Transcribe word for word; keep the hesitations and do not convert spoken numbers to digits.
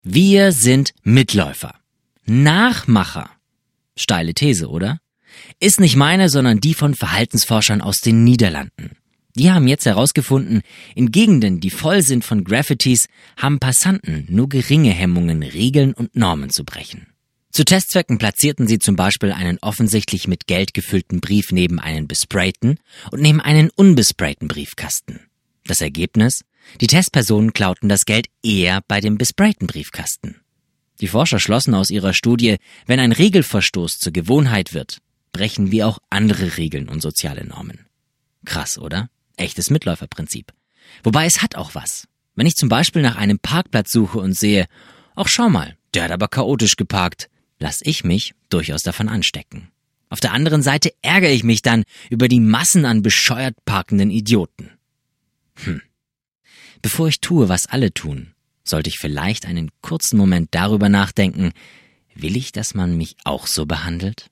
Wir sind Mitläufer. Nachmacher. Steile These, oder? Ist nicht meine, sondern die von Verhaltensforschern aus den Niederlanden. Die haben jetzt herausgefunden, in Gegenden, die voll sind von Graffitis, haben Passanten nur geringe Hemmungen, Regeln und Normen zu brechen. Zu Testzwecken platzierten sie zum Beispiel einen offensichtlich mit Geld gefüllten Brief neben einen besprayten und neben einen unbesprayten Briefkasten. Das Ergebnis? Die Testpersonen klauten das Geld eher bei dem besprayten Briefkasten. Die Forscher schlossen aus ihrer Studie, wenn ein Regelverstoß zur Gewohnheit wird, brechen wir auch andere Regeln und soziale Normen. Krass, oder? Echtes Mitläuferprinzip. Wobei es hat auch was. Wenn ich zum Beispiel nach einem Parkplatz suche und sehe, ach schau mal, der hat aber chaotisch geparkt, lass ich mich durchaus davon anstecken. Auf der anderen Seite ärgere ich mich dann über die Massen an bescheuert parkenden Idioten. Hm. Bevor ich tue, was alle tun, sollte ich vielleicht einen kurzen Moment darüber nachdenken, will ich, dass man mich auch so behandelt?